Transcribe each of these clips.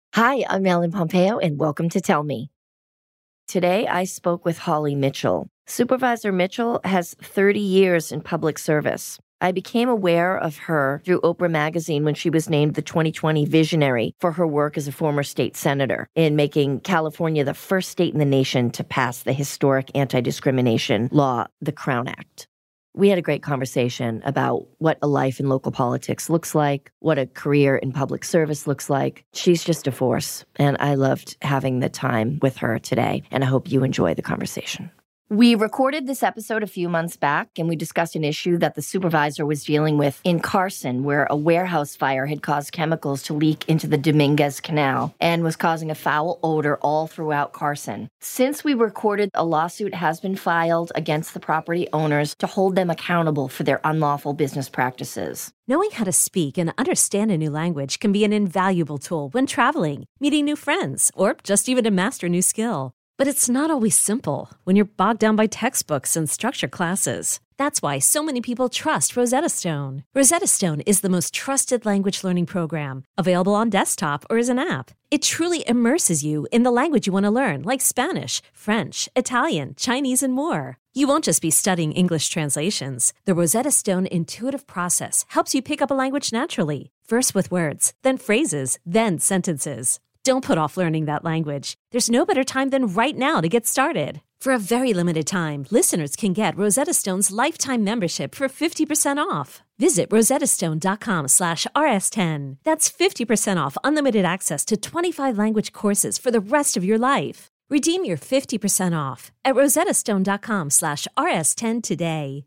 Hi, I'm Ellen Pompeo, and welcome to Tell Me. Today, I spoke with Holly Mitchell. Supervisor Mitchell has 30 years in public service. I became aware of her through Oprah Magazine when she was named the 2020 Visionary for her work as a former state senator in making California the first state in the nation to pass the historic anti-discrimination law, the Crown Act. We had a great conversation about what a life in local politics looks like, what a career in public service looks like. She's just a force, and I loved having the time with her today, and I hope you enjoy the conversation. We recorded this episode a few months back, and we discussed an issue that the supervisor was dealing with in Carson, where a warehouse fire had caused chemicals to leak into the Dominguez Canal and was causing a foul odor all throughout Carson. Since we recorded, a lawsuit has been filed against the property owners to hold them accountable for their unlawful business practices. Knowing how to speak and understand a new language can be an invaluable tool when traveling, meeting new friends, or just even to master a new skill. But it's not always simple when you're bogged down by textbooks and structured classes. That's why so many people trust Rosetta Stone. Rosetta Stone is the most trusted language learning program, available on desktop or as an app. It truly immerses you in the language you want to learn, like Spanish, French, Italian, Chinese, and more. You won't just be studying English translations. The Rosetta Stone intuitive process helps you pick up a language naturally, first with words, then phrases, then sentences. Don't put off learning that language. There's no better time than right now to get started. For a very limited time, listeners can get Rosetta Stone's lifetime membership for 50% off. Visit rosettastone.com/rs10. That's 50% off unlimited access to 25 language courses for the rest of your life. Redeem your 50% off at rosettastone.com/rs10 today.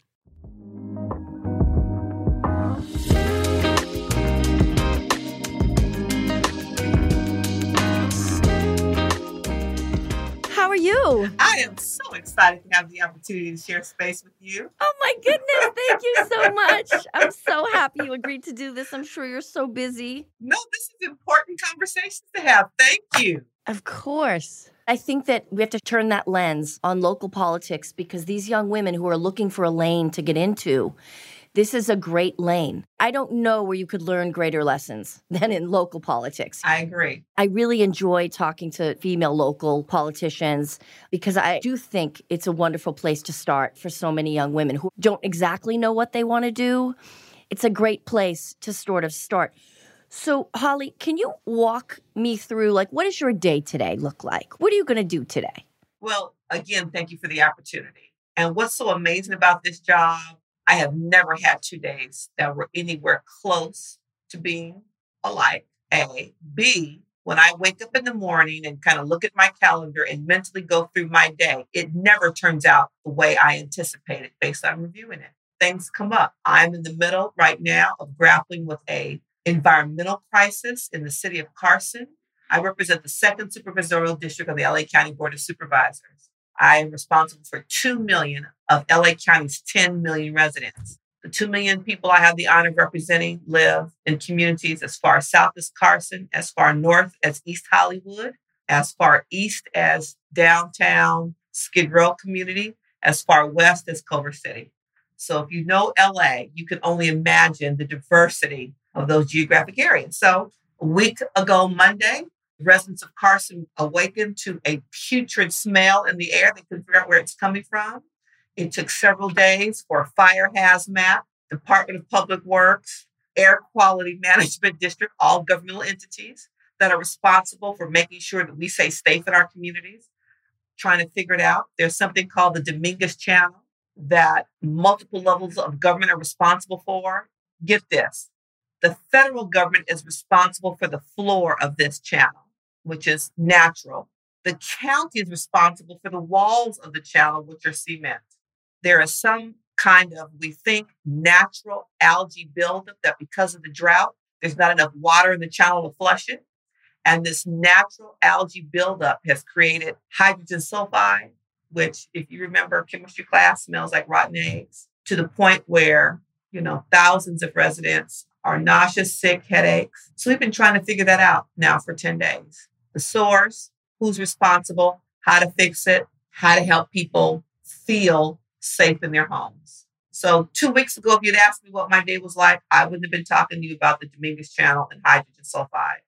How are you? I am so excited to have the opportunity to share space with you. Oh my goodness, thank you so much. I'm so happy you agreed to do this. I'm sure you're so busy. No, this is important conversations to have. Thank you. Of course. I think that we have to turn that lens on local politics because these young women who are looking for a lane to get into, this is a great lane. I don't know where you could learn greater lessons than in local politics. I agree. I really enjoy talking to female local politicians because I do think it's a wonderful place to start for so many young women who don't exactly know what they want to do. It's a great place to sort of start. So, Holly, can you walk me through, what does your day today look like? What are you going to do today? Well, again, thank you for the opportunity. And what's so amazing about this job, I have never had 2 days that were anywhere close to being alike. A. B, when I wake up in the morning and kind of look at my calendar and mentally go through my day, it never turns out the way I anticipated based on reviewing it. Things come up. I'm in the middle right now of grappling with a environmental crisis in the city of Carson. I represent the 2nd Supervisorial District of the LA County Board of Supervisors. I am responsible for 2 million of LA County's 10 million residents. The 2 million people I have the honor of representing live in communities as far south as Carson, as far north as East Hollywood, as far east as downtown Skid Row community, as far west as Culver City. So if you know LA, you can only imagine the diversity of those geographic areas. So a week ago, Monday, residents of Carson awakened to a putrid smell in the air. They couldn't figure out where it's coming from. It took several days for Fire Hazmat, Department of Public Works, Air Quality Management District, all governmental entities that are responsible for making sure that we stay safe in our communities, trying to figure it out. There's something called the Dominguez Channel that multiple levels of government are responsible for. Get this. The federal government is responsible for the floor of this channel, which is natural. The county is responsible for the walls of the channel, which are cement. There is some kind of, we think, natural algae buildup that because of the drought, there's not enough water in the channel to flush it. And this natural algae buildup has created hydrogen sulfide, which, if you remember chemistry class, smells like rotten eggs, to the point where, thousands of residents are nauseous, sick, headaches. So we've been trying to figure that out now for 10 days. The source, who's responsible, how to fix it, how to help people feel safe in their homes. So 2 weeks ago, if you'd asked me what my day was like, I wouldn't have been talking to you about the Dominguez Channel and hydrogen sulfide.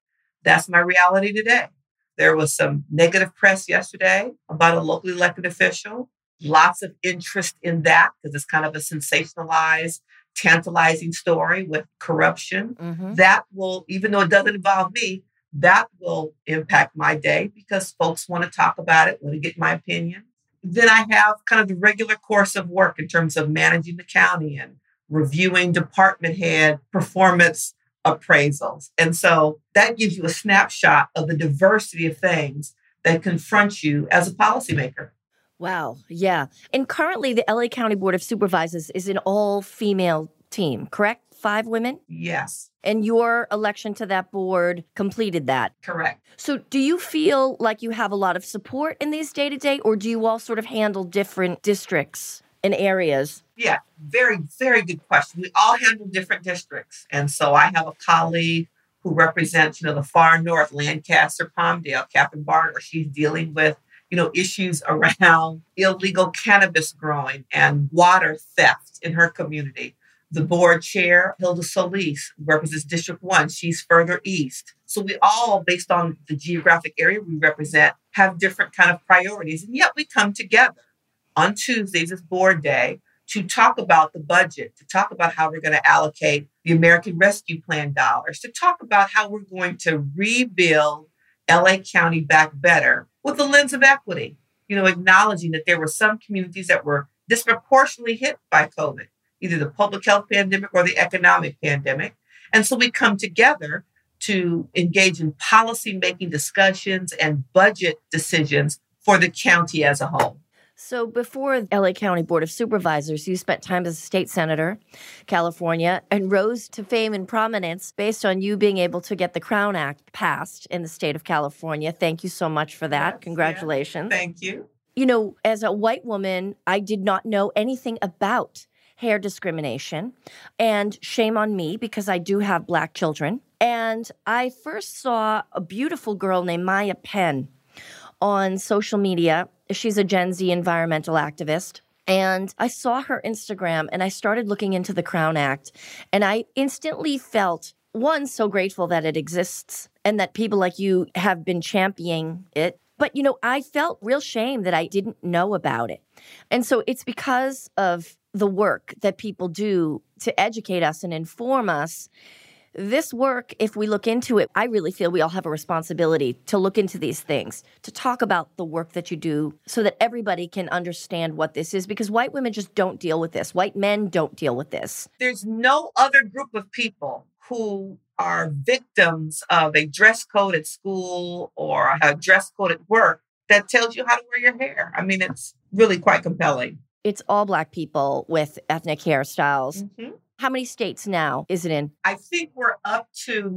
That's my reality today. There was some negative press yesterday about a locally elected official. Lots of interest in that because it's kind of a sensationalized, tantalizing story with corruption. That will, even though it doesn't involve me, that will impact my day because folks want to talk about it, want to get my opinion. Then I have kind of the regular course of work in terms of managing the county and reviewing department head performance appraisals. And so that gives you a snapshot of the diversity of things that confront you as a policymaker. Wow. Yeah. And currently the LA County Board of Supervisors is an all-female team, correct? 5 women? Yes. And your election to that board completed that? Correct. So do you feel like you have a lot of support in these day-to-day, or do you all sort of handle different districts and areas? Yeah, very, very good question. We all handle different districts. And so I have a colleague who represents, the far north, Lancaster, Palmdale, Catherine Barter. She's dealing with, issues around illegal cannabis growing and water theft in her community. The board chair, Hilda Solis, represents District 1. She's further east. So we all, based on the geographic area we represent, have different kind of priorities. And yet we come together on Tuesdays, it's board day, to talk about the budget, to talk about how we're going to allocate the American Rescue Plan dollars, to talk about how we're going to rebuild LA County back better with the lens of equity, acknowledging that there were some communities that were disproportionately hit by COVID, either the public health pandemic or the economic pandemic. And so we come together to engage in policy-making discussions and budget decisions for the county as a whole. So before LA County Board of Supervisors, you spent time as a state senator, California, and rose to fame and prominence based on you being able to get the Crown Act passed in the state of California. Thank you so much for that. Yes, congratulations. Yeah. Thank you. As a white woman, I did not know anything about hair discrimination, and shame on me because I do have Black children. And I first saw a beautiful girl named Maya Penn on social media. She's a Gen Z environmental activist. And I saw her Instagram and I started looking into the Crown Act. And I instantly felt, one, so grateful that it exists and that people like you have been championing it. But, I felt real shame that I didn't know about it. And so it's because of the work that people do to educate us and inform us. This work, if we look into it, I really feel we all have a responsibility to look into these things, to talk about the work that you do so that everybody can understand what this is, because white women just don't deal with this. White men don't deal with this. There's no other group of people who are victims of a dress code at school or a dress code at work that tells you how to wear your hair. I mean, it's really quite compelling. It's all Black people with ethnic hairstyles. Mm-hmm. How many states now is it in? I think we're up to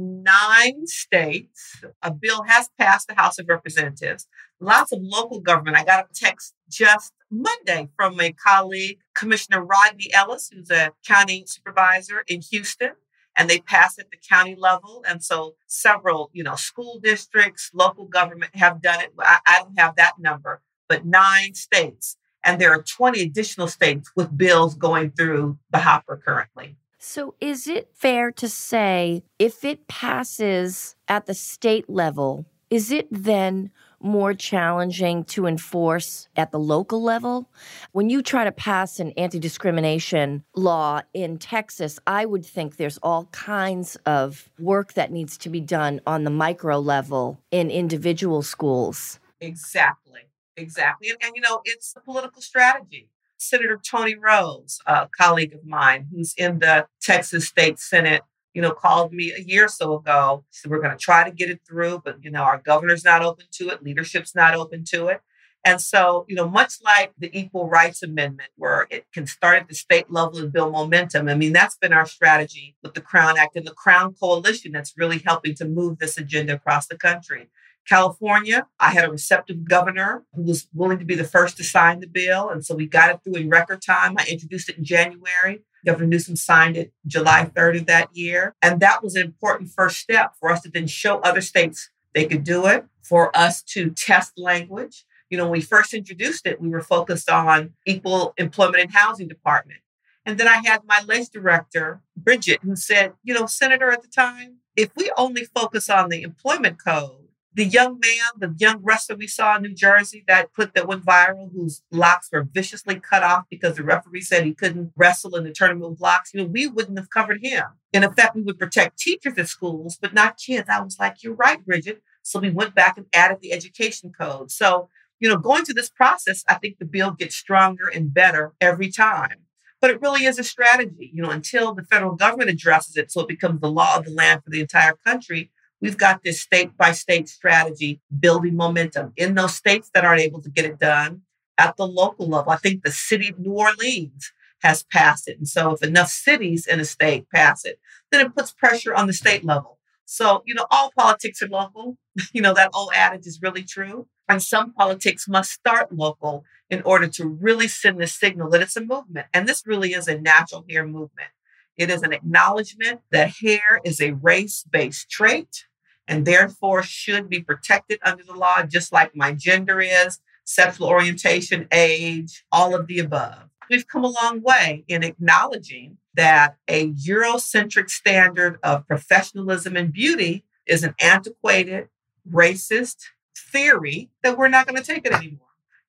9 states. A bill has passed the House of Representatives. Lots of local government. I got a text just Monday from a colleague, Commissioner Rodney Ellis, who's a county supervisor in Houston, and they passed at the county level. And so several, school districts, local government have done it. I don't have that number, but 9 states. And there are 20 additional states with bills going through the hopper currently. So is it fair to say if it passes at the state level, is it then more challenging to enforce at the local level? When you try to pass an anti-discrimination law in Texas, I would think there's all kinds of work that needs to be done on the micro level in individual schools. Exactly. And it's a political strategy. Senator Tony Rose, a colleague of mine who's in the Texas State Senate, called me a year or so ago. She said, we're going to try to get it through, but, our governor's not open to it. Leadership's not open to it. And so, much like the Equal Rights Amendment, where it can start at the state level and build momentum. I mean, that's been our strategy with the Crown Act and the Crown Coalition that's really helping to move this agenda across the country. California, I had a receptive governor who was willing to be the first to sign the bill. And so we got it through in record time. I introduced it in January. Governor Newsom signed it July 3rd of that year. And that was an important first step for us to then show other states they could do it, for us to test language. When we first introduced it, we were focused on equal employment and housing department. And then I had my ledge director, Bridget, who said, Senator, at the time, if we only focus on the employment code, the young man, the young wrestler we saw in New Jersey, that clip that went viral, whose locks were viciously cut off because the referee said he couldn't wrestle in the tournament with locks, we wouldn't have covered him. In effect, we would protect teachers at schools, but not kids. I was like, you're right, Bridget. So we went back and added the education code. So, going through this process, I think the bill gets stronger and better every time. But it really is a strategy, until the federal government addresses it so it becomes the law of the land for the entire country. We've got this state by state strategy building momentum in those states that aren't able to get it done at the local level. I think the city of New Orleans has passed it. And so if enough cities in a state pass it, then it puts pressure on the state level. So, all politics are local. That old adage is really true. And some politics must start local in order to really send the signal that it's a movement. And this really is a natural hair movement. It is an acknowledgement that hair is a race-based trait and therefore should be protected under the law, just like my gender is, sexual orientation, age, all of the above. We've come a long way in acknowledging that a Eurocentric standard of professionalism and beauty is an antiquated, racist theory that we're not going to take it anymore.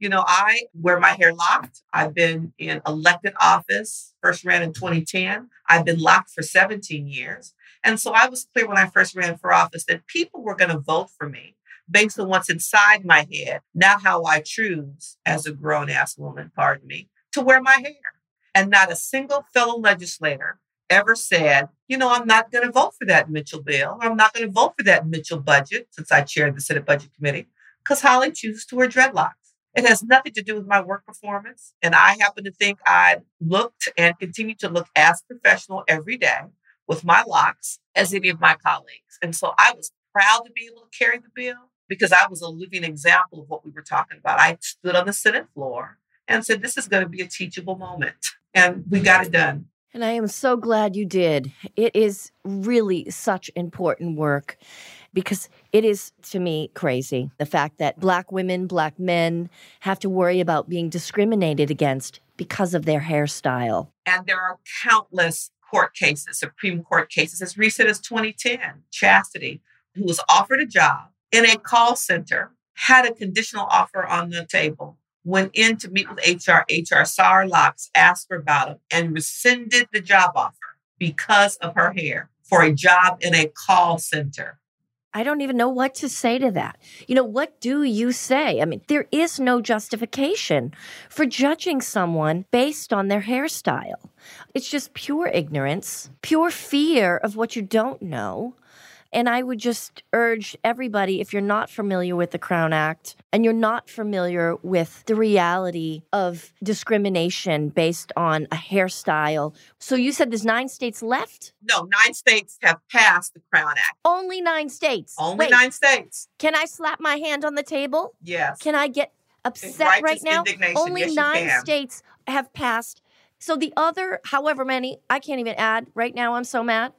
I wear my hair locked. I've been in elected office, first ran in 2010. I've been locked for 17 years. And so I was clear when I first ran for office that people were going to vote for me based on what's inside my head, not how I choose as a grown-ass woman, pardon me, to wear my hair. And not a single fellow legislator ever said, I'm not going to vote for that Mitchell bill. Or I'm not going to vote for that Mitchell budget, since I chaired the Senate Budget Committee, because Holly chooses to wear dreadlocks. It has nothing to do with my work performance. And I happen to think I looked and continue to look as professional every day with my locks as any of my colleagues. And so I was proud to be able to carry the bill because I was a living example of what we were talking about. I stood on the Senate floor and said, this is going to be a teachable moment. And we got it done. And I am so glad you did. It is really such important work because it is, to me, crazy. The fact that Black women, Black men have to worry about being discriminated against because of their hairstyle. And there are countless court cases, Supreme Court cases, as recent as 2010. Chastity, who was offered a job in a call center, had a conditional offer on the table, went in to meet with HR. HR saw her locks, asked her about them, and rescinded the job offer because of her hair for a job in a call center. I don't even know what to say to that. What do you say? I mean, there is no justification for judging someone based on their hairstyle. It's just pure ignorance, pure fear of what you don't know. And I would just urge everybody, if you're not familiar with the Crown Act and you're not familiar with the reality of discrimination based on a hairstyle. So you said there's 9 states left? No, 9 states have passed the Crown Act. Only 9 states? Only 9 states. Can I slap my hand on the table? Yes. Can I get upset right now? Only yes, 9 states have passed. So the other, however many, I can't even add. Right now, I'm so mad.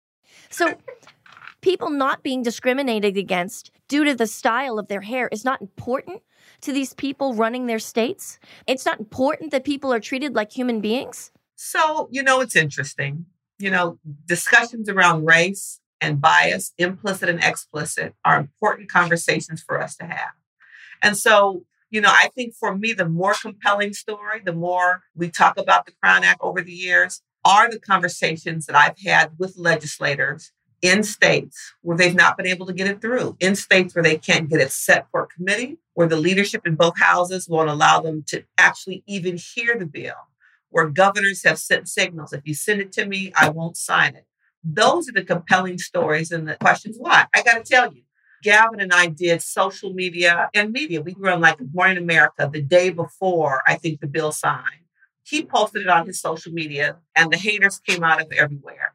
So people not being discriminated against due to the style of their hair is not important to these people running their states. It's not important that people are treated like human beings. So, it's interesting. Discussions around race and bias, implicit and explicit, are important conversations for us to have. And so, I think for me, the more compelling story, the more we talk about the Crown Act over the years, are the conversations that I've had with legislators in states where they've not been able to get it through, in states where they can't get it set for committee, where the leadership in both houses won't allow them to actually even hear the bill, where governors have sent signals, if you send it to me, I won't sign it. Those are the compelling stories and the questions why. I got to tell you, Gavin and I did social media and media. We were on Good Morning America the day before, I think, the bill signed. He posted it on his social media and the haters came out of everywhere.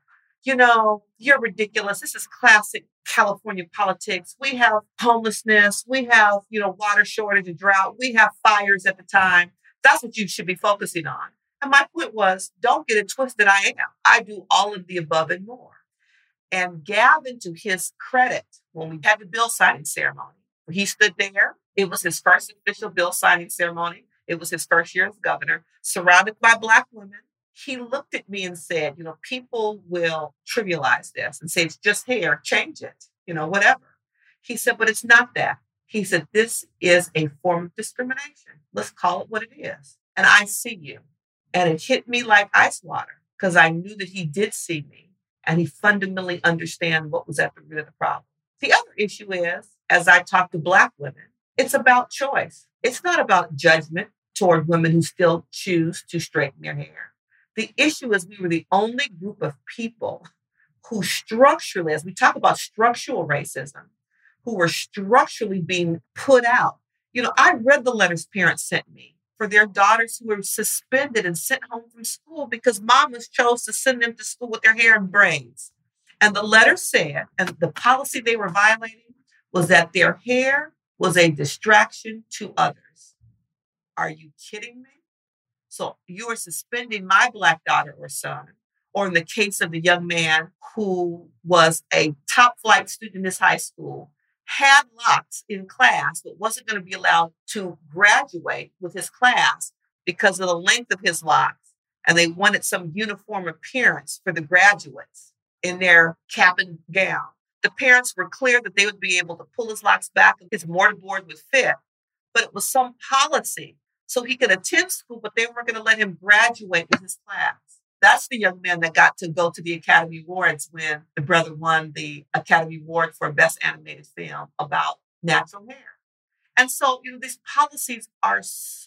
You're ridiculous. This is classic California politics. We have homelessness. We have, water shortage and drought. We have fires at the time. That's what you should be focusing on. And my point was, don't get it twisted. I do all of the above and more. And Gavin, to his credit, when we had the bill signing ceremony, he stood there. It was his first official bill signing ceremony. It was his first year as governor, surrounded by Black women. he looked at me and said, people will trivialize this and say, it's just hair, change it, whatever. He said, but it's not that. He said, this is a form of discrimination. Let's call it what it is. And I see you. And it hit me like ice water because I knew that he did see me and he fundamentally understand what was at the root of the problem. The other issue is, as I talk to Black women, it's about choice. It's not about judgment toward women who still choose to straighten their hair. The issue is we were the only group of people who structurally, as we talk about structural racism, who were structurally being put out. I read the letters parents sent me for their daughters who were suspended and sent home from school because mamas chose to send them to school with their hair in braids. And the letter said, and the policy they were violating was that their hair was a distraction to others. Are you kidding me? So you are suspending my Black daughter or son, or in the case of the young man who was a top flight student in his high school, had locks in class, but wasn't going to be allowed to graduate with his class because of the length of his locks. And they wanted some uniform appearance for the graduates in their cap and gown. The parents were clear that they would be able to pull his locks back and his mortarboard would fit, but it was some policy so he could attend school, but they weren't going to let him graduate with his class. That's the young man that got to go to the Academy Awards when the brother won the Academy Award for Best Animated Film about natural hair. And so, these policies are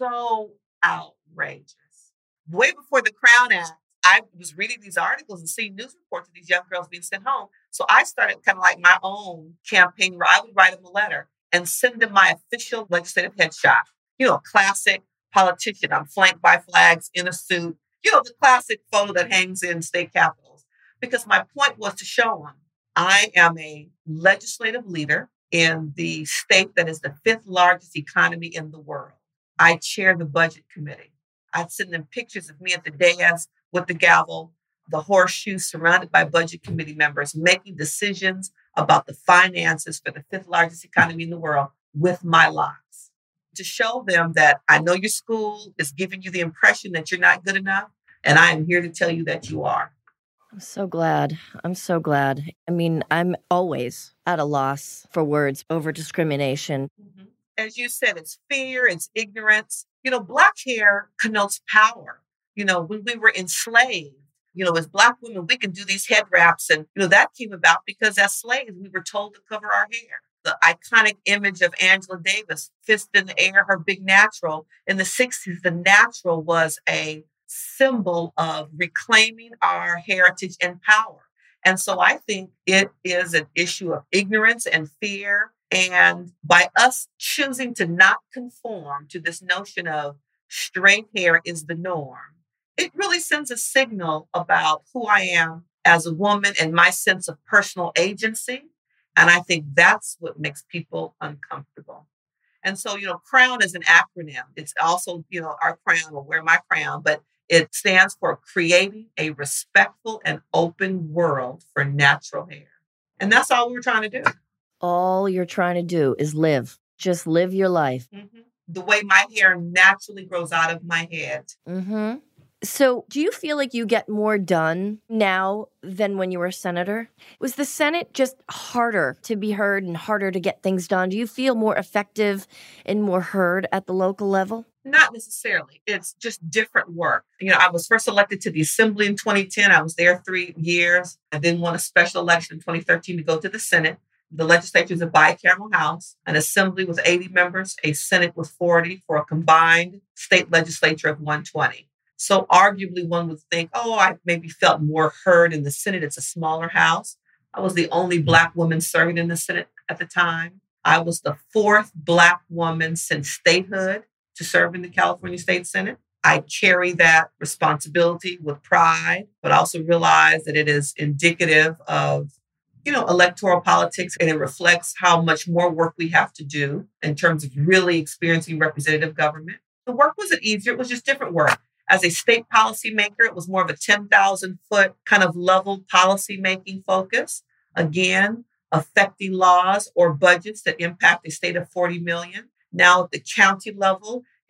so outrageous. Way before the Crown Act, I was reading these articles and seeing news reports of these young girls being sent home. So I started kind of like my own campaign where I would write them a letter and send them my official legislative headshot. Classic politician. I'm flanked by flags in a suit. The classic photo that hangs in state capitals. Because my point was to show them I am a legislative leader in the state that is the 5th largest economy in the world. I chair the budget committee. I'd send them pictures of me at the dais with the gavel, the horseshoe, surrounded by budget committee members, making decisions about the finances for the 5th largest economy in the world with my locks. To show them that I know your school is giving you the impression that you're not good enough, and I am here to tell you that you are. I'm so glad. I'm so glad. I mean, I'm always at a loss for words over discrimination. Mm-hmm. As you said, it's fear, it's ignorance. Black hair connotes power. When we were enslaved, as Black women, we can do these head wraps. And, that came about because as slaves, we were told to cover our hair. The iconic image of Angela Davis, fist in the air, her big natural. In the 60s, the natural was a symbol of reclaiming our heritage and power. And so I think it is an issue of ignorance and fear. And by us choosing to not conform to this notion of straight hair is the norm, it really sends a signal about who I am as a woman and my sense of personal agency. And I think that's what makes people uncomfortable. And so, CROWN is an acronym. It's also, our crown, or wear my crown, but it stands for creating a respectful and open world for natural hair. And that's all we're trying to do. All you're trying to do is live. Just live your life. Mm-hmm. The way my hair naturally grows out of my head. Mm-hmm. So do you feel like you get more done now than when you were a senator? Was the Senate just harder to be heard and harder to get things done? Do you feel more effective and more heard at the local level? Not necessarily. It's just different work. I was first elected to the Assembly in 2010. I was there 3 years. I then won a special election in 2013 to go to the Senate. The legislature is a bicameral house, an assembly with 80 members, a Senate with 40 for a combined state legislature of 120. So arguably one would think, I maybe felt more heard in the Senate. It's a smaller house. I was the only Black woman serving in the Senate at the time. I was the 4th Black woman since statehood to serve in the California State Senate. I carry that responsibility with pride, but also realize that it is indicative of, electoral politics, and it reflects how much more work we have to do in terms of really experiencing representative government. The work wasn't easier. It was just different work. As a state policymaker, it was more of a 10,000-foot kind of level policymaking focus. Again, affecting laws or budgets that impact a state of 40 million. Now at the county level,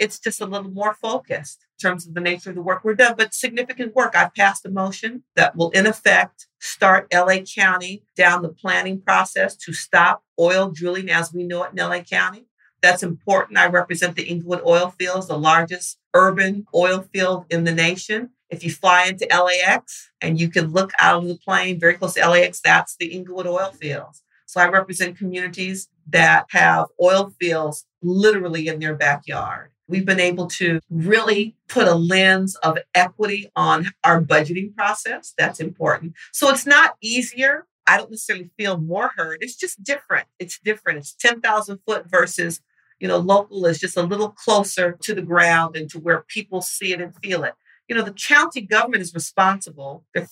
It's just a little more focused in terms of the nature of the work we're done, but significant work. I've passed a motion that will, in effect, start LA County down the planning process to stop oil drilling as we know it in LA County. That's important. I represent the Inglewood oil fields, the largest urban oil field in the nation. If you fly into LAX and you can look out of the plane very close to LAX, that's the Inglewood oil fields. So I represent communities that have oil fields literally in their backyard. We've been able to really put a lens of equity on our budgeting process. That's important. So it's not easier. I don't necessarily feel more heard. It's just different. It's different. It's 10,000 foot versus, local is just a little closer to the ground and to where people see it and feel it. The county government is responsible. There are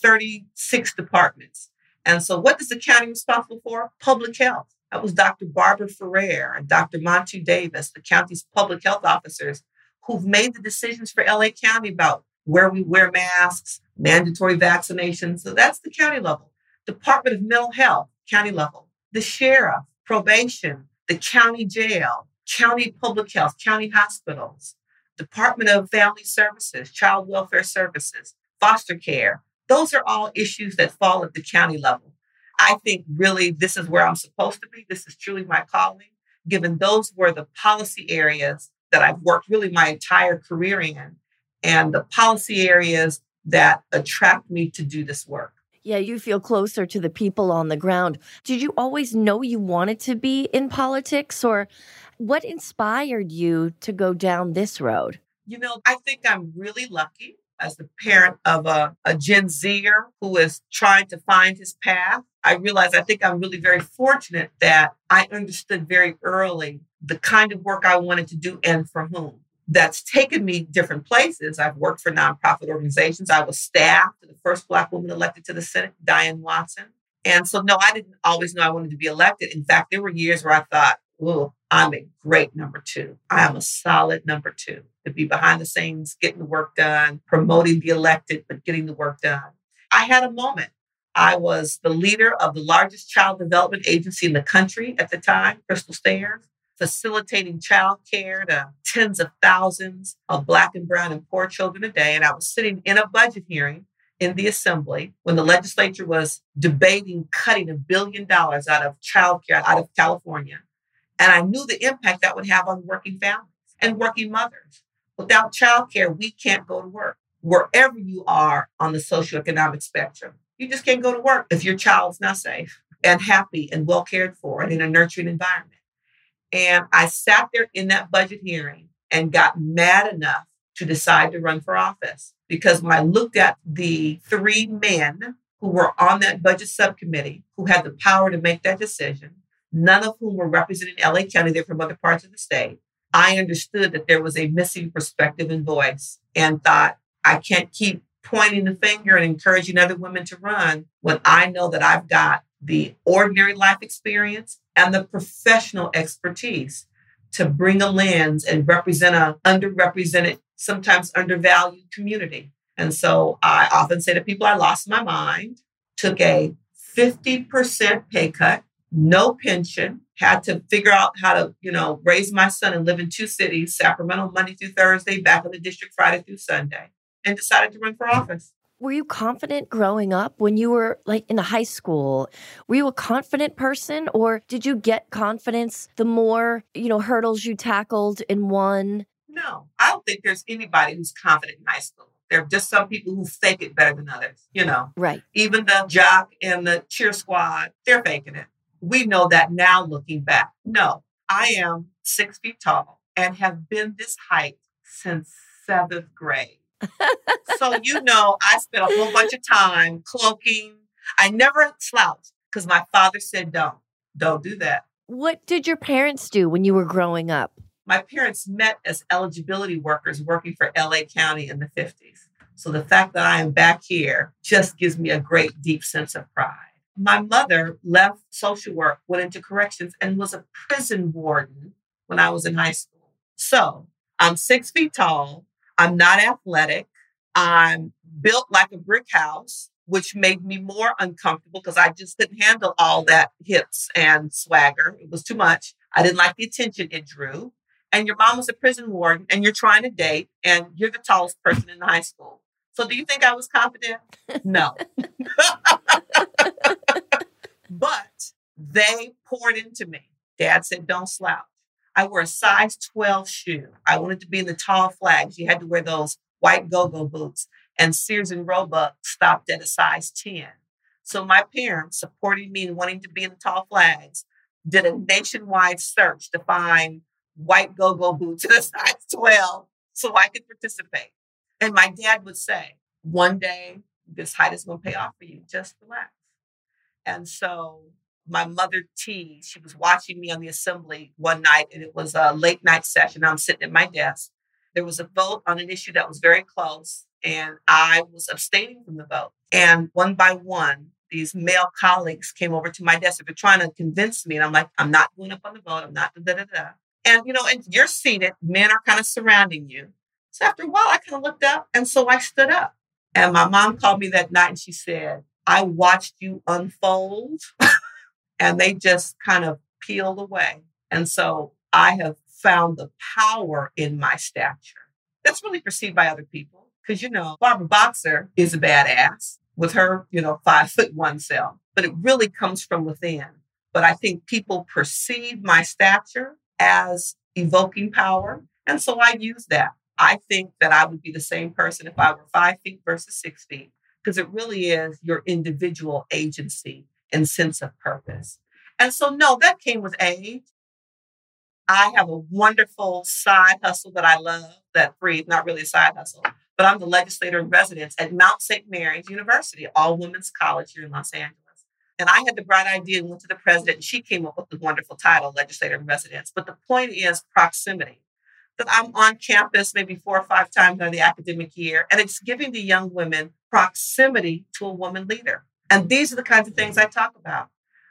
36 departments. And so what is the county responsible for? Public health. That was Dr. Barbara Ferrer and Dr. Montu Davis, the county's public health officers, who've made the decisions for LA County about where we wear masks, mandatory vaccinations. So that's the county level. Department of Mental Health, county level. The sheriff, probation, the county jail, county public health, county hospitals, Department of Family Services, Child Welfare Services, foster care. Those are all issues that fall at the county level. I think really this is where I'm supposed to be. This is truly my calling, given those were the policy areas that I've worked really my entire career in and the policy areas that attract me to do this work. Yeah, you feel closer to the people on the ground. Did you always know you wanted to be in politics, or what inspired you to go down this road? I think I'm really lucky as the parent of a Gen Zer who is trying to find his path. I think I'm really very fortunate that I understood very early the kind of work I wanted to do and for whom. That's taken me different places. I've worked for nonprofit organizations. I was staff to the first Black woman elected to the Senate, Diane Watson. And so, no, I didn't always know I wanted to be elected. In fact, there were years where I thought, oh, I'm a great number two. I am a solid number two to be behind the scenes, getting the work done, promoting the elected, but getting the work done. I had a moment. I was the leader of the largest child development agency in the country at the time, Crystal Stairs, facilitating child care to tens of thousands of Black and brown and poor children a day. And I was sitting in a budget hearing in the assembly when the legislature was debating cutting $1 billion out of child care out of California. And I knew the impact that would have on working families and working mothers. Without childcare, we can't go to work. Wherever you are on the socioeconomic spectrum, you just can't go to work if your child's not safe and happy and well cared for and in a nurturing environment. And I sat there in that budget hearing and got mad enough to decide to run for office. Because when I looked at the 3 men who were on that budget subcommittee, who had the power to make that decision, none of whom were representing LA County, they're from other parts of the state, I understood that there was a missing perspective and voice and thought, I can't keep pointing the finger and encouraging other women to run when I know that I've got the ordinary life experience and the professional expertise to bring a lens and represent an underrepresented, sometimes undervalued community. And so I often say to people, I lost my mind, took a 50% pay cut, no pension, had to figure out how to, raise my son and live in 2 cities, Sacramento, Monday through Thursday, back in the district Friday through Sunday, and decided to run for office. Were you confident growing up when you were in high school? Were you a confident person, or did you get confidence the more, hurdles you tackled and won? No, I don't think there's anybody who's confident in high school. There are just some people who fake it better than others, Right. Even the jock and the cheer squad, they're faking it. We know that now looking back. No, I am 6 feet tall and have been this height since 7th grade. So, I spent a whole bunch of time cloaking. I never slouched because my father said, don't do that. What did your parents do when you were growing up? My parents met as eligibility workers working for LA County in the 50s. So the fact that I am back here just gives me a great, deep sense of pride. My mother left social work, went into corrections, and was a prison warden when I was in high school. So I'm 6 feet tall. I'm not athletic. I'm built like a brick house, which made me more uncomfortable because I just couldn't handle all that hips and swagger. It was too much. I didn't like the attention it drew. and your mom was a prison warden and you're trying to date and you're the tallest person in the high school. So do you think I was confident? No. But they poured into me. Dad said, don't slouch. I wore a size 12 shoe. I wanted to be in the tall flags. You had to wear those white go-go boots. And Sears and Roebuck stopped at a size 10. So my parents, supporting me and wanting to be in the tall flags, did a nationwide search to find white go-go boots in a size 12 so I could participate. And my dad would say, one day, this height is going to pay off for you. Just relax. And so my mother teased. She was watching me on the assembly one night, and it was a late night session. I'm sitting at my desk. There was a vote on an issue that was very close, and I was abstaining from the vote. And one by one, these male colleagues came over to my desk. They're trying to convince me. And I'm like, I'm not going up on the vote. I'm not da-da-da-da. And, and you're seated. Men are kind of surrounding you. So after a while, I kind of looked up. And so I stood up. And my mom called me that night and she said, I watched you unfold. And they just kind of peeled away. And so I have found the power in my stature. That's really perceived by other people. Because, Barbara Boxer is a badass with her, 5'1" self. But it really comes from within. But I think people perceive my stature as evoking power. And so I use that. I think that I would be the same person if I were 5 feet versus 6 feet, because it really is your individual agency and sense of purpose. And so, no, that came with age. I have a wonderful side hustle that I love that breeds, not really a side hustle, but I'm the legislator in residence at Mount St. Mary's University, all women's college here in Los Angeles. And I had the bright idea and went to the president, and she came up with the wonderful title, legislator in residence. But the point is proximity. That I'm on campus maybe 4 or 5 times during the academic year, and it's giving the young women proximity to a woman leader. And these are the kinds of things I talk about.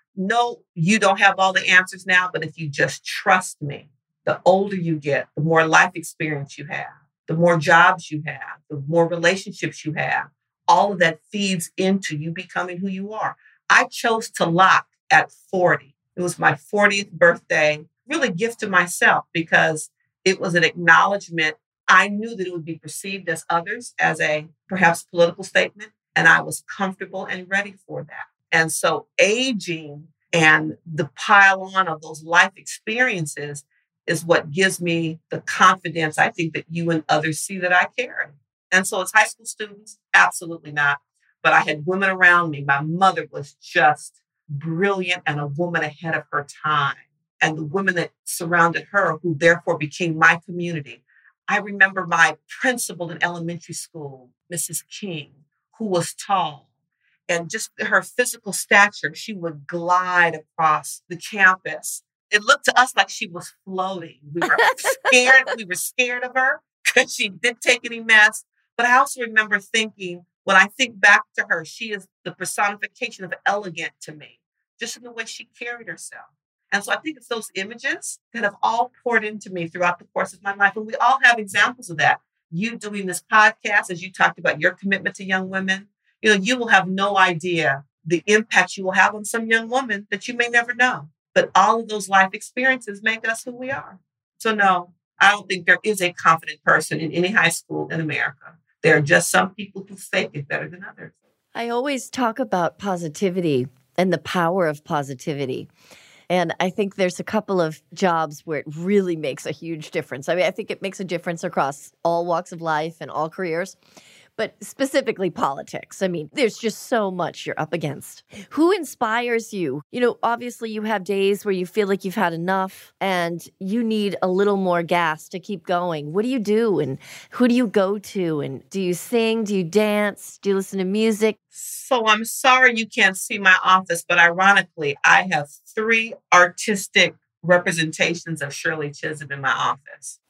No, you don't have all the answers now, but if you just trust me, the older you get, the more life experience you have, the more jobs you have, the more relationships you have, all of that feeds into you becoming who you are. I chose to lock at 40. It was my 40th birthday, really gift to myself because it was an acknowledgement. I knew that it would be perceived as others as a perhaps political statement, and I was comfortable and ready for that. And so aging and the pile on of those life experiences is what gives me the confidence I think that you and others see that I carry. And so as high school students, absolutely not. But I had women around me. My mother was just brilliant and a woman ahead of her time. And the women that surrounded her, who therefore became my community. I remember my principal in elementary school, Mrs. King, who was tall. And just her physical stature, she would glide across the campus. It looked to us like she was floating. We were scared. We were scared of her because she didn't take any mess. But I also remember thinking, when I think back to her, she is the personification of elegant to me, just in the way she carried herself. And so I think it's those images that have all poured into me throughout the course of my life. And we all have examples of that. You doing this podcast, as you talked about your commitment to young women, you will have no idea the impact you will have on some young woman that you may never know. But all of those life experiences make us who we are. So no, I don't think there is a confident person in any high school in America. There are just some people who fake it better than others. I always talk about positivity and the power of positivity. And I think there's a couple of jobs where it really makes a huge difference. I mean, I think it makes a difference across all walks of life and all careers, but specifically politics. I mean, there's just so much you're up against. Who inspires you? Obviously you have days where you feel like you've had enough and you need a little more gas to keep going. What do you do? And who do you go to? And do you sing? Do you dance? Do you listen to music? So I'm sorry you can't see my office, but ironically, I have 3 artistic representations of Shirley Chisholm in my office.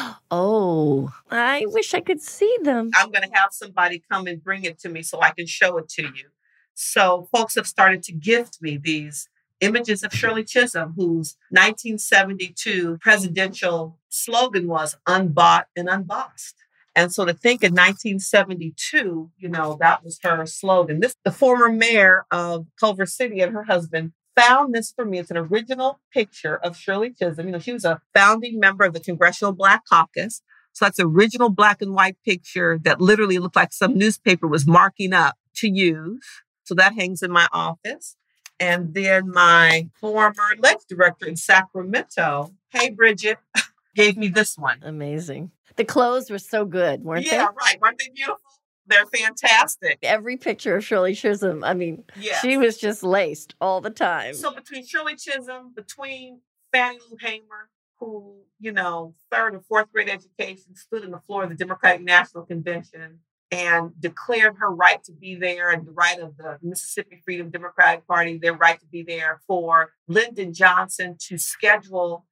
Oh, I wish I could see them. I'm going to have somebody come and bring it to me so I can show it to you. So folks have started to gift me these images of Shirley Chisholm, whose 1972 presidential slogan was "Unbought and Unbossed." And so to think in 1972, that was her slogan. The former mayor of Culver City and her husband found this for me. It's an original picture of Shirley Chisholm. You know, she was a founding member of the Congressional Black Caucus. So that's original black and white picture that literally looked like some newspaper was marking up to use. So that hangs in my office. And then my former ledge director in Sacramento, hey, Bridget, gave me this one. Amazing. The clothes were so good, weren't they? Yeah, right. Weren't they beautiful? They're fantastic. Every picture of Shirley Chisholm, I mean, Yes. she was just laced all the time. So between Shirley Chisholm, between Fannie Lou Hamer, who, you know, third or fourth grade education, stood on the floor of the Democratic National Convention and declared her right to be there and the right of the Mississippi Freedom Democratic Party, their right to be there, for Lyndon Johnson to schedule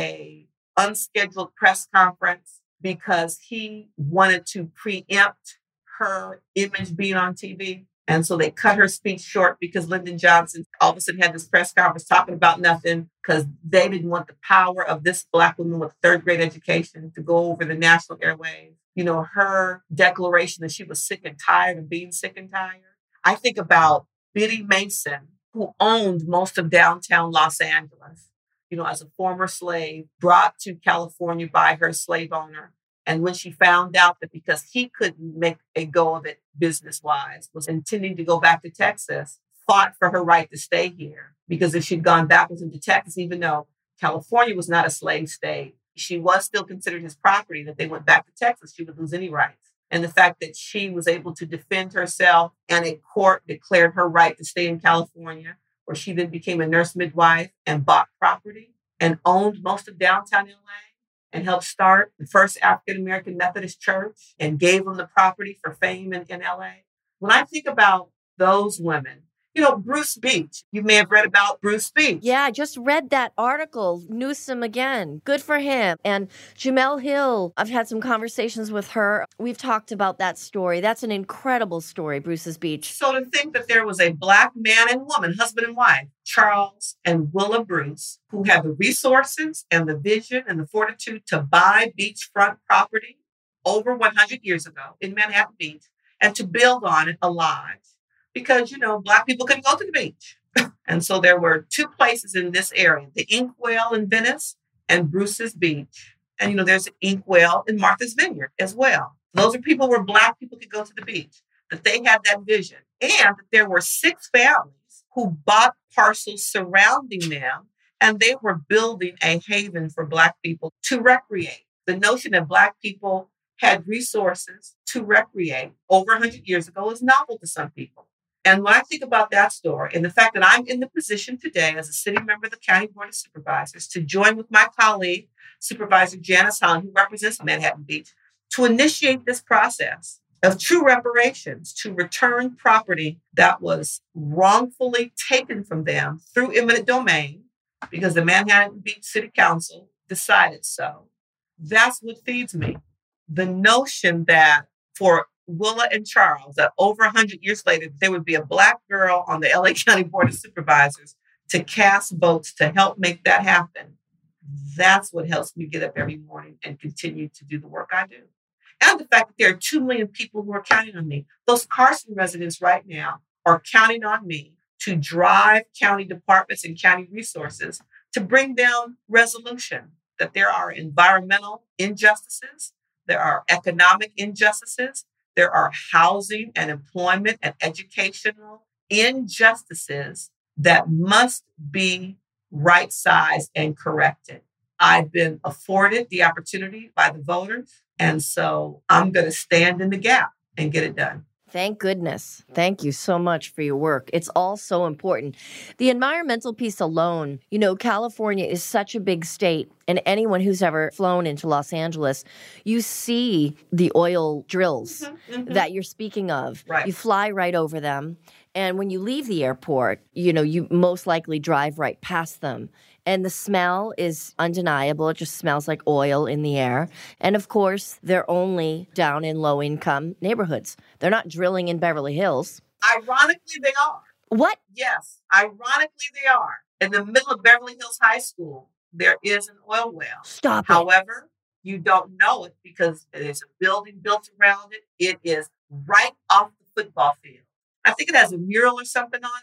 a unscheduled press conference because he wanted to preempt her image being on TV. And so they cut her speech short because Lyndon Johnson all of a sudden had this press conference talking about nothing because they didn't want the power of this Black woman with third grade education to go over the national airwaves. You know, her declaration that she was sick and tired of being sick and tired. I think about Biddy Mason, who owned most of downtown Los Angeles, you know, as a former slave brought to California by her slave owner. And when she found out that because he couldn't make a go of it business-wise, was intending to go back to Texas, fought for her right to stay here. Because if she'd gone backwards into Texas, even though California was not a slave state, she was still considered his property, that they went back to Texas, she would lose any rights. And the fact that she was able to defend herself and a court declared her right to stay in California, where she then became a nurse midwife and bought property and owned most of downtown LA. And helped start the first African-American Methodist church and gave them the property for fame in LA. When I think about those women, you know, Bruce Beach, you may have read about Bruce Beach. Yeah, I just read that article, Newsom again. Good for him. And Jamel Hill, I've had some conversations with her. We've talked about that story. That's an incredible story, Bruce's Beach. So to think that there was a Black man and woman, husband and wife, Charles and Willa Bruce, who had the resources and the vision and the fortitude to buy beachfront property over 100 years ago in Manhattan Beach and to build on it a lodge. Because, you know, Black people couldn't go to the beach. And so there were two places in this area, the Inkwell in Venice and Bruce's Beach. And, you know, there's an Inkwell in Martha's Vineyard as well. Those are people where Black people could go to the beach, that they had that vision. And that there were 6 families who bought parcels surrounding them, and they were building a haven for Black people to recreate. The notion that Black people had resources to recreate over 100 years ago is novel to some people. And when I think about that story and the fact that I'm in the position today as a sitting member of the County Board of Supervisors to join with my colleague, Supervisor Janice Hahn, who represents Manhattan Beach, to initiate this process of true reparations to return property that was wrongfully taken from them through eminent domain because the Manhattan Beach City Council decided so. That's what feeds me. The notion that for Willa and Charles, that over 100 years later, there would be a Black girl on the LA County Board of Supervisors to cast votes to help make that happen. That's what helps me get up every morning and continue to do the work I do. And the fact that there are 2 million people who are counting on me. Those Carson residents right now are counting on me to drive county departments and county resources to bring down resolution, that there are environmental injustices, there are economic injustices, there are housing and employment and educational injustices that must be right-sized and corrected. I've been afforded the opportunity by the voters, and so I'm going to stand in the gap and get it done. Thank goodness. Thank you so much for your work. It's all so important. The environmental piece alone, you know, California is such a big state, and anyone who's ever flown into Los Angeles, you see the oil drills that you're speaking of. Right. You fly right over them, and when you leave the airport, you know, you most likely drive right past them. And the smell is undeniable. It just smells like oil in the air. And of course, they're only down in low-income neighborhoods. They're not drilling in Beverly Hills. Ironically, they are. What? Yes, ironically, they are. In the middle of Beverly Hills High School, there is an oil well. Stop it. However, you don't know it because there's a building built around it. It is right off the football field. I think it has a mural or something on it.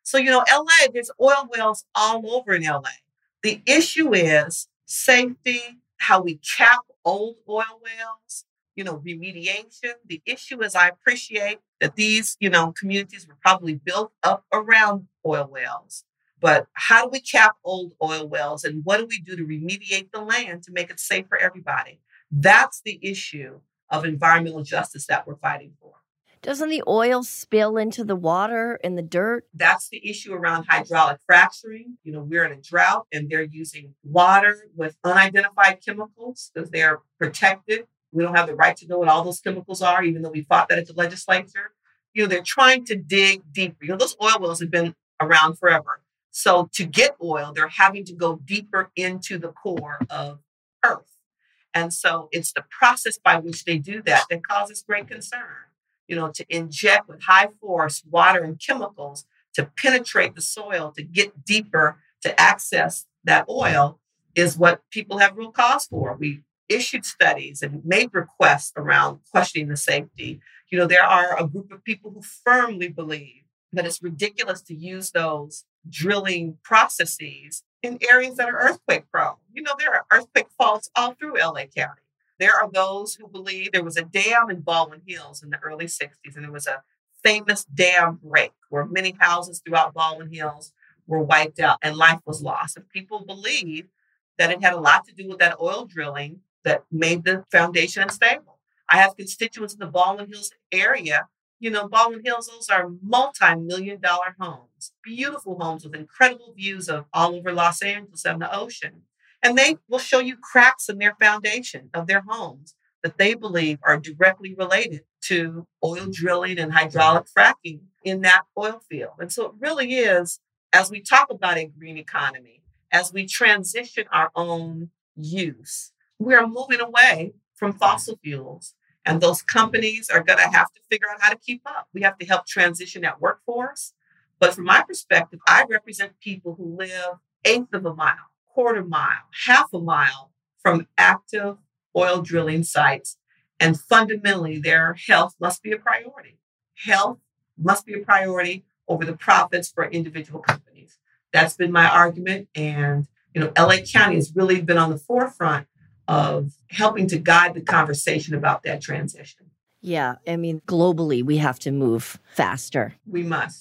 So, LA, there's oil wells all over in LA. The issue is safety, how we cap old oil wells, remediation. The issue is I appreciate that these, communities were probably built up around oil wells. But how do we cap old oil wells and what do we do to remediate the land to make it safe for everybody? That's the issue of environmental justice that we're fighting for. Doesn't the oil spill into the water and the dirt? That's the issue around hydraulic fracturing. We're in a drought and they're using water with unidentified chemicals because they're protected. We don't have the right to know what all those chemicals are, even though we fought that at the legislature. They're trying to dig deeper. Those oil wells have been around forever. So to get oil, they're having to go deeper into the core of Earth. And so it's the process by which they do that causes great concern. To inject with high force water and chemicals to penetrate the soil, to get deeper, to access that oil is what people have real cause for. We issued studies and made requests around questioning the safety. There are a group of people who firmly believe that it's ridiculous to use those drilling processes in areas that are earthquake prone. There are earthquake faults all through LA County. There are those who believe there was a dam in Baldwin Hills in the early 60s, and there was a famous dam break where many houses throughout Baldwin Hills were wiped out and life was lost. And people believe that it had a lot to do with that oil drilling that made the foundation unstable. I have constituents in the Baldwin Hills area. Baldwin Hills, those are multi-million-dollar homes, beautiful homes with incredible views of all over Los Angeles and the ocean. And they will show you cracks in their foundation of their homes that they believe are directly related to oil drilling and hydraulic fracking in that oil field. And so it really is, as we talk about a green economy, as we transition our own use, we are moving away from fossil fuels. And those companies are going to have to figure out how to keep up. We have to help transition that workforce. But from my perspective, I represent people who live eighth of a mile, quarter mile, half a mile from active oil drilling sites. And fundamentally, their health must be a priority. Health must be a priority over the profits for individual companies. That's been my argument. And, LA County has really been on the forefront of helping to guide the conversation about that transition. Yeah. Globally, we have to move faster. We must.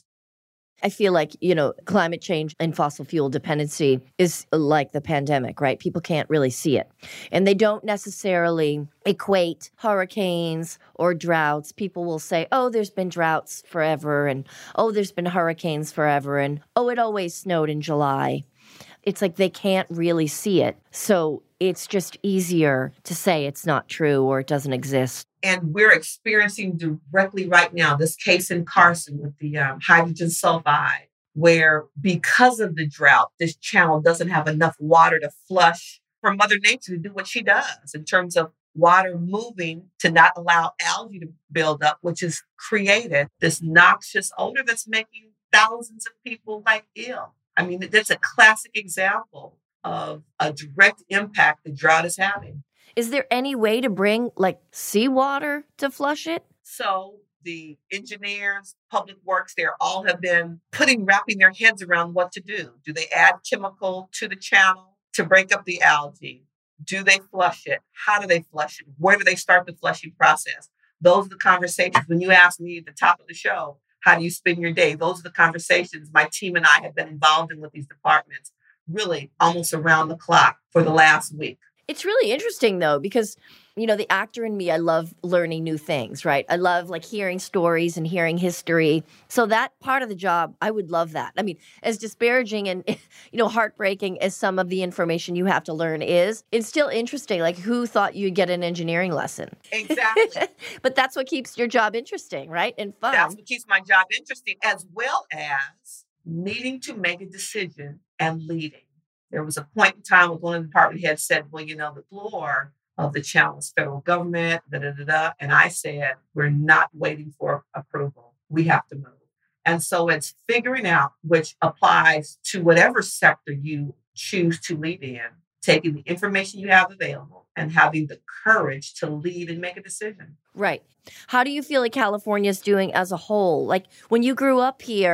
I feel like, climate change and fossil fuel dependency is like the pandemic, right? People can't really see it. And they don't necessarily equate hurricanes or droughts. People will say, oh, there's been droughts forever. And, oh, there's been hurricanes forever. And, oh, it always snowed in July. It's like they can't really see it. So it's just easier to say it's not true or it doesn't exist. And we're experiencing directly right now this case in Carson with the hydrogen sulfide, where because of the drought, this channel doesn't have enough water to flush for Mother Nature to do what she does in terms of water moving to not allow algae to build up, which has created this noxious odor that's making thousands of people ill. That's a classic example of a direct impact the drought is having. Is there any way to bring seawater to flush it? So the engineers, public works, they all have been wrapping their heads around what to do. Do they add chemical to the channel to break up the algae? Do they flush it? How do they flush it? Where do they start the flushing process? Those are the conversations. When you asked me at the top of the show, how do you spend your day? Those are the conversations my team and I have been involved in with these departments, really almost around the clock for the last week. It's really interesting, though, because, the actor in me, I love learning new things, right? I love hearing stories and hearing history. So that part of the job, I would love that. As disparaging and, heartbreaking as some of the information you have to learn is, it's still interesting. Who thought you'd get an engineering lesson? Exactly. But that's what keeps your job interesting, right? And fun. That's what keeps my job interesting, as well as needing to make a decision and leading. There was a point in time when one of the department heads said, well, the floor of the channel is federal government, And I said, we're not waiting for approval. We have to move. And so it's figuring out, which applies to whatever sector you choose to lead in, taking the information you have available and having the courage to lead and make a decision. Right. How do you feel like California is doing as a whole? When you grew up here,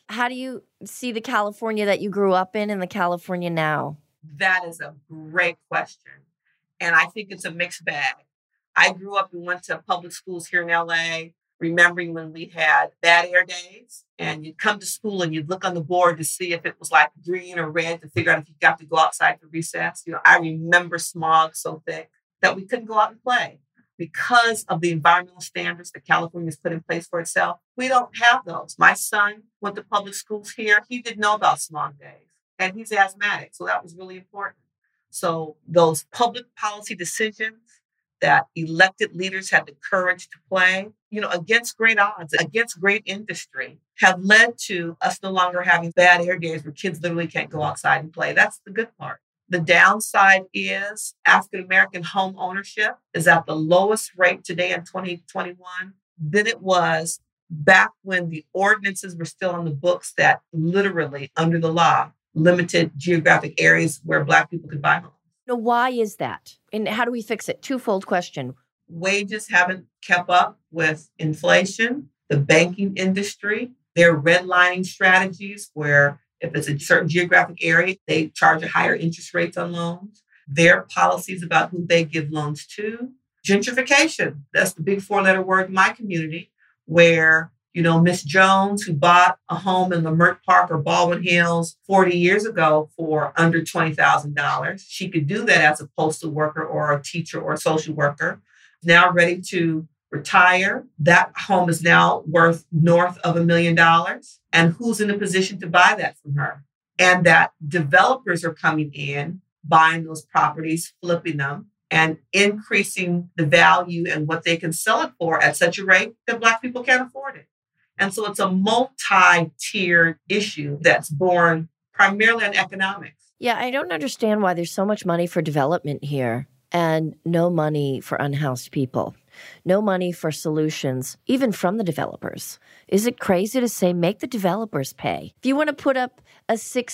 How do you see the California that you grew up in and the California now? That is a great question. And I think it's a mixed bag. I grew up and went to public schools here in LA, remembering when we had bad air days and you'd come to school and you'd look on the board to see if it was like green or red to figure out if you got to go outside for recess. I remember smog so thick that we couldn't go out and play because of the environmental standards that California has put in place for itself. We don't have those. My son went to public schools here. He didn't know about smog days and he's asthmatic. So that was really important. So those public policy decisions that elected leaders had the courage to play, against great odds, against great industry, have led to us no longer having bad air days where kids literally can't go outside and play. That's the good part. The downside is African-American home ownership is at the lowest rate today in 2021 than it was back when the ordinances were still on the books that literally, under the law, limited geographic areas where Black people could buy homes. Why is that? And how do we fix it? Twofold question. Wages haven't kept up with inflation. The banking industry, their redlining strategies where if it's a certain geographic area, they charge a higher interest rates on loans. Their policies about who they give loans to. Gentrification, that's the big four-letter word in my community, where Miss Jones, who bought a home in Leimert Park or Baldwin Hills 40 years ago for under $20,000. She could do that as a postal worker or a teacher or a social worker. Now ready to retire. That home is now worth north of $1 million. And who's in a position to buy that from her? And that developers are coming in, buying those properties, flipping them, and increasing the value and what they can sell it for at such a rate that Black people can't afford it. And so it's a multi-tiered issue that's born primarily on economics. Yeah, I don't understand why there's so much money for development here and no money for unhoused people. No money for solutions, even from the developers. Is it crazy to say, make the developers pay? If you want to put up a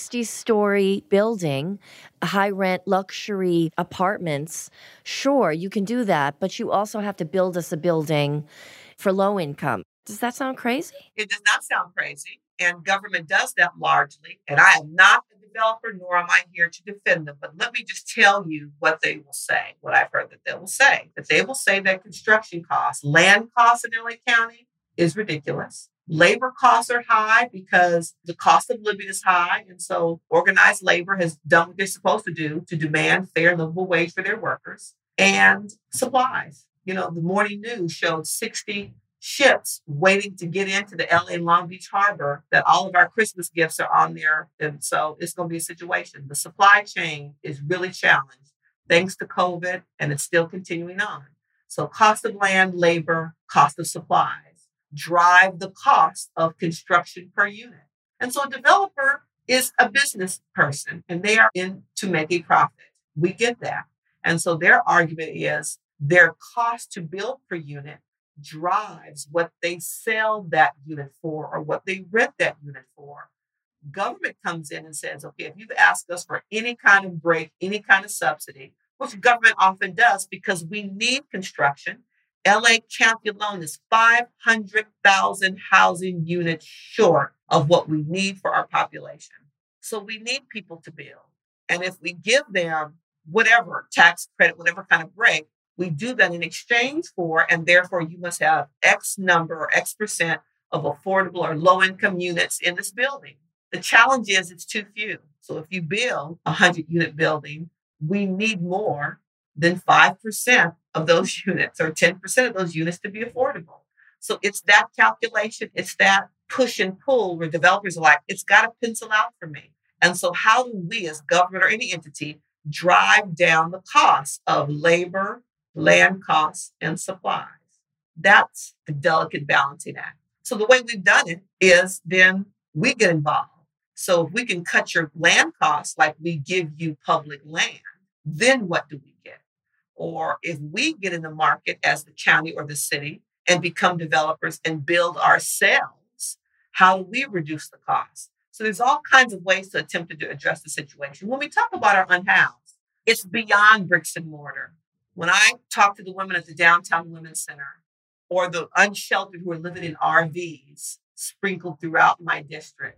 60-story building, high-rent luxury apartments, sure, you can do that, but you also have to build us a building for low income. Does that sound crazy? It does not sound crazy. And government does that largely. And I am not a developer, nor am I here to defend them. But let me just tell you what they will say, what I've heard that they will say. That they will say that construction costs, land costs in LA County is ridiculous. Labor costs are high because the cost of living is high. And so organized labor has done what they're supposed to do to demand fair and livable wage for their workers. And supplies. The morning news showed 60 ships waiting to get into the LA Long Beach Harbor, that all of our Christmas gifts are on there. And so it's going to be a situation. The supply chain is really challenged thanks to COVID, and it's still continuing on. So cost of land, labor, cost of supplies drive the cost of construction per unit. And so a developer is a business person and they are in to make a profit. We get that. And so their argument is their cost to build per unit drives what they sell that unit for or what they rent that unit for. Government comes in and says, okay, if you've asked us for any kind of break, any kind of subsidy, which government often does because we need construction. LA County alone is 500,000 housing units short of what we need for our population. So we need people to build. And if we give them whatever tax credit, whatever kind of break, we do that in exchange for, and therefore you must have X number or X percent of affordable or low income units in this building. The challenge is it's too few. So if you build a 100-unit building, we need more than 5% of those units or 10% of those units to be affordable. So it's that calculation, it's that push and pull where developers are like, it's got to pencil out for me. And so how do we as government or any entity drive down the cost of labor, land costs, and supplies? That's the delicate balancing act. So the way we've done it is then we get involved. So if we can cut your land costs like we give you public land, then what do we get? Or if we get in the market as the county or the city and become developers and build ourselves, how do we reduce the cost? So there's all kinds of ways to attempt to address the situation. When we talk about our unhoused, it's beyond bricks and mortar. When I talk to the women at the Downtown Women's Center or the unsheltered who are living in RVs sprinkled throughout my district,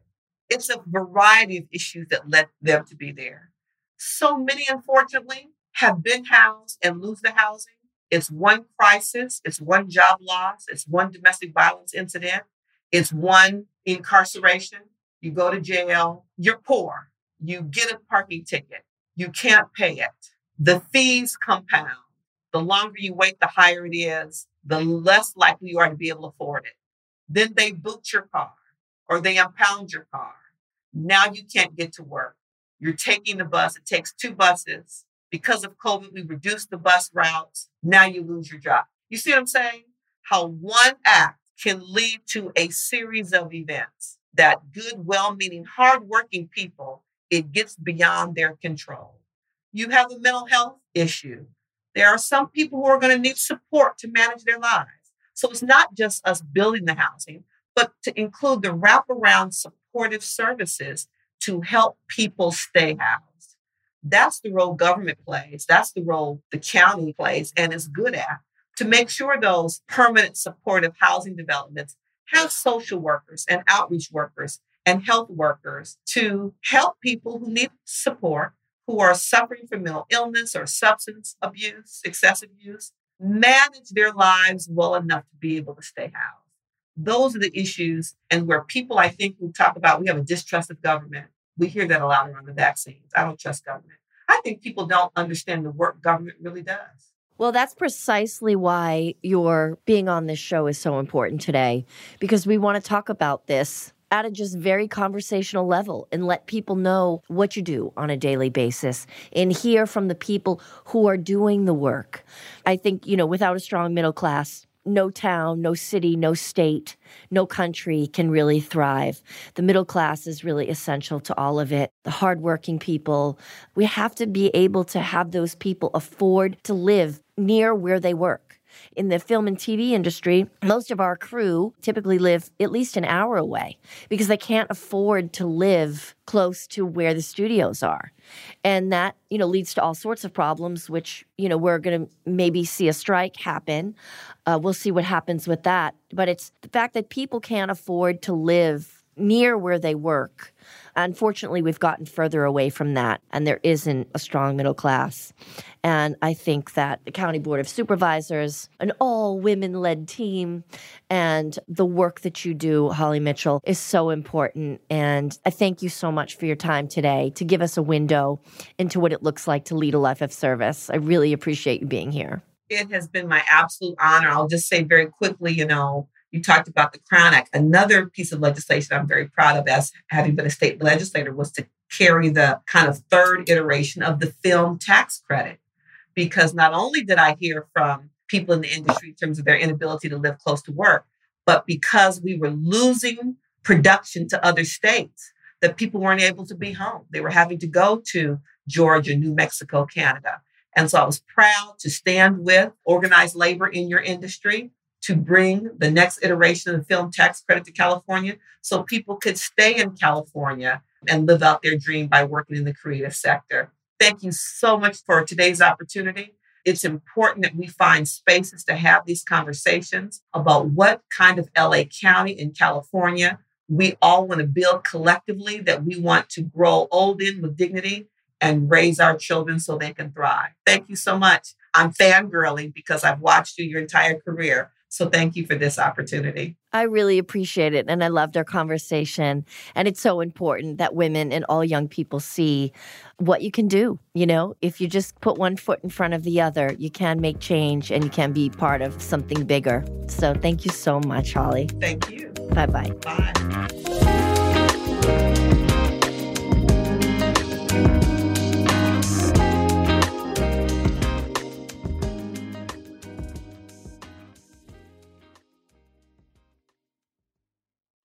It's a variety of issues that led them to be there. So many, unfortunately, have been housed and lose the housing. It's one crisis. It's one job loss. It's one domestic violence incident. It's one incarceration. You go to jail. You're poor. You get a parking ticket. You can't pay it. The fees compound. The longer you wait, the higher it is, the less likely you are to be able to afford it. Then they boot your car or they impound your car. Now you can't get to work. You're taking the bus. It takes 2 buses. Because of COVID, we reduced the bus routes. Now you lose your job. You see what I'm saying? How one act can lead to a series of events that good, well-meaning, hardworking people, it gets beyond their control. You have a mental health issue. There are some people who are going to need support to manage their lives. So it's not just us building the housing, but to include the wraparound supportive services to help people stay housed. That's the role government plays. That's the role the county plays and is good at, to make sure those permanent supportive housing developments have social workers and outreach workers and health workers to help people who need support, who are suffering from mental illness or substance abuse, excessive use, manage their lives well enough to be able to stay housed. Those are the issues, and where people, I think, who talk about we have a distrust of government. We hear that a lot around the vaccines. I don't trust government. I think people don't understand the work government really does. Well, that's precisely why your being on this show is so important today, because we want to talk about this at a just very conversational level and let people know what you do on a daily basis and hear from the people who are doing the work. I think, without a strong middle class, no town, no city, no state, no country can really thrive. The middle class is really essential to all of it. The hardworking people, we have to be able to have those people afford to live near where they work. In the film and TV industry, most of our crew typically live at least an hour away because they can't afford to live close to where the studios are. And that, leads to all sorts of problems, which, we're going to maybe see a strike happen. We'll see what happens with that. But it's the fact that people can't afford to live near where they work. Unfortunately, we've gotten further away from that, and there isn't a strong middle class. And I think that the County Board of Supervisors, an all-women-led team, and the work that you do, Holly Mitchell, is so important. And I thank you so much for your time today to give us a window into what it looks like to lead a life of service. I really appreciate you being here. It has been my absolute honor. I'll just say very quickly, you talked about the Crown Act. Another piece of legislation I'm very proud of as having been a state legislator was to carry the kind of third iteration of the film tax credit. Because not only did I hear from people in the industry in terms of their inability to live close to work, but because we were losing production to other states, that people weren't able to be home. They were having to go to Georgia, New Mexico, Canada. And so I was proud to stand with organized labor in your industry to bring the next iteration of the film tax credit to California so people could stay in California and live out their dream by working in the creative sector. Thank you so much for today's opportunity. It's important that we find spaces to have these conversations about what kind of LA County in California we all want to build collectively, that we want to grow old in with dignity and raise our children so they can thrive. Thank you so much. I'm fangirling because I've watched you your entire career. So thank you for this opportunity. I really appreciate it. And I loved our conversation. And it's so important that women and all young people see what you can do. If you just put one foot in front of the other, you can make change and you can be part of something bigger. So thank you so much, Holly. Thank you. Bye-bye. Bye.